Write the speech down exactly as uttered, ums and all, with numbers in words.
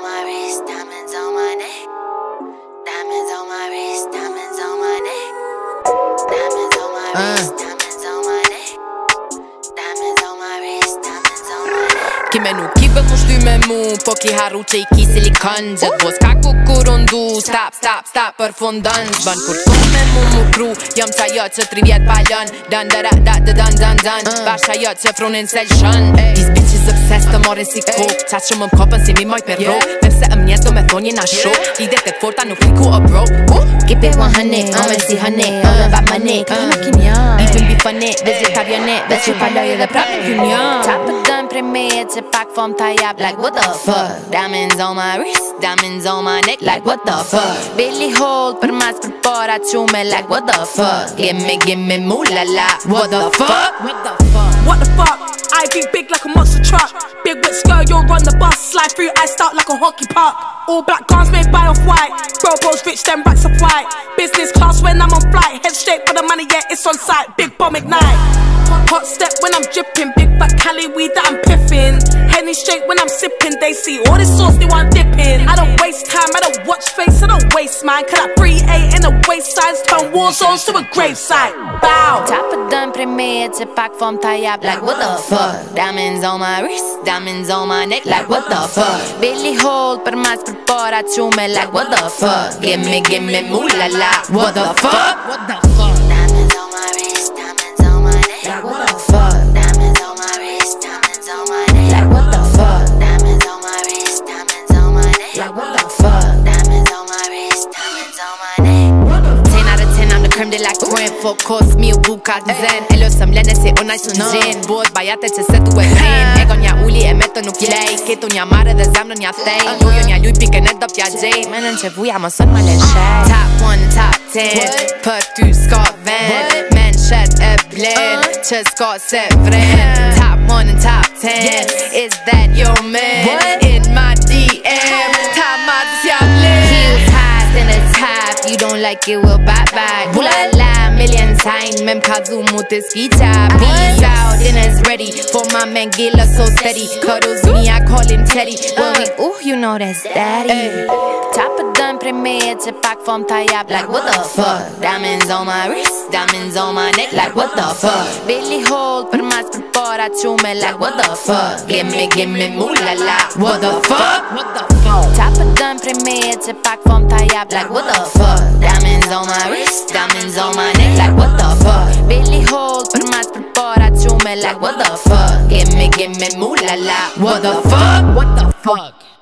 on my wrist, diamonds on my neck. Diamonds on my wrist, diamonds on my neck. Diamonds on my wrist, diamonds on my neck. Diamonds on my wrist, diamonds on my neck. Ki me nuk i bët mu shty me mu, po ki haru që i ki silikon. Gjithë vos ka ku kur undu, stop, stop, stop, për fundon. Zbën kur të me mu mu kru, jom qa jo që tri vjet palon. Dan dëra da dë dan dan dan, basha jo që frunin se lëshon. These bitches obsessed të morin si kok, qa që më m'kopën si mi moj për ro. Përse ëm njes do me thonë jena show, lidet e forta nuk liku o bro. Keep it one hundred, I'm see honey, all about money, come on kin janë. Even be funny, vegetarianet, veç që paloj edhe prap në kyn janë. Qa për dën pre me e që pak fom ta jap, like what the fuck. Diamonds on my wrist, diamonds on my neck, like what the fuck. Billy hold për mas për para qume, like what the fuck. Gimme, gimme moolah la, what the fuck. What the fuck. What the fuck? I be big like a monster truck. Big with skirt, you'll run the bus. Slide through, I start like a hockey puck. All black guns made by off-white. Bro, bros rich, them racks of white. Business class when I'm on flight. Head straight for the money, yeah, it's on sight. Big bomb ignite. Hot step when I'm dripping. Big fat Cali weed that I'm piffing. Henny straight when I'm sipping. They see all this sauce, they want dipping. I don't waste time, I don't watch face, I don't waste mine. Cause that three eight in the waist size turn war zones to a gravesite. Bow. Qa për dën pre me e që pak fom ta jap, like what the fuck. Diamonds on my wrist, diamonds on my neck, like what the fuck. Billy hold për mas për para qume, like what the fuck. Gimme, gimme moolah la, what the fuck. What the fuck. Diamonds on my wrist, diamonds on my neck. Like what the fuck. Diamonds on my wrist, diamonds on my neck. Like what the fuck. Diamonds on my wrist, diamonds on my neck. Like what the fuck. Diamonds on my wrist, diamonds on my neck. ten out of ten, I'm the creme de la creme. Focus, mi u buka të zen. E losëm lene se unaj së në gjen. Bot bajate që se tu e ken. Ego nja uli e me të nuk lej. Ketu nja mare dhe zemnë nja thej. Lujo nja luj pike në do pja gjej. Menën që vuja më sën ma len shej. Top one, top ten, për ty s'ka ven. Men shet e blen, që s'ka se vren. Top one and top ten, is that your man? In my D M, ta ma të s'jam len. Heels high, then it's high. You don't like it, we'll bye bye. Ooh la la, million times. Mem kazu mu të skita. Peace out, dinner's ready. For my man Gila so steady. Cuddles me, I call him Teddy. When we ooh, you know that's daddy. Qa për dën pre me e që pak fom ta jap, like what the fuck. Diamonds on my wrist, diamonds on my neck, like what the fuck. Billy hold për mas për para qume, like what the fuck. Gimme, gimme moolah la, what the fuck. What the fuck. Qa për dën pre me e që pak fom ta jap, like what the fuck. Diamonds on my wrist, diamonds on my neck, like what the fuck. Billy hold për mas për para qume, like what the fuck. Gimme, gimme moolah la, what the fuck. What the fuck.